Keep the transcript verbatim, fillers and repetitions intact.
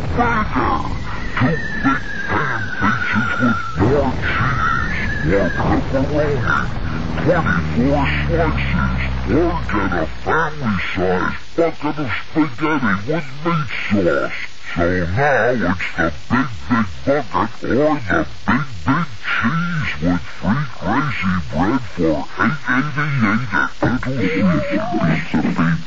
bigger. Two big pan pieces with more cheese, more pepperoni, twenty-four slices, or get a family-sized bucket of spaghetti with meat sauce. So now it's the big, big bucket or the big, big cheese with free crazy bread for eight eighty-eight at Little Caesars.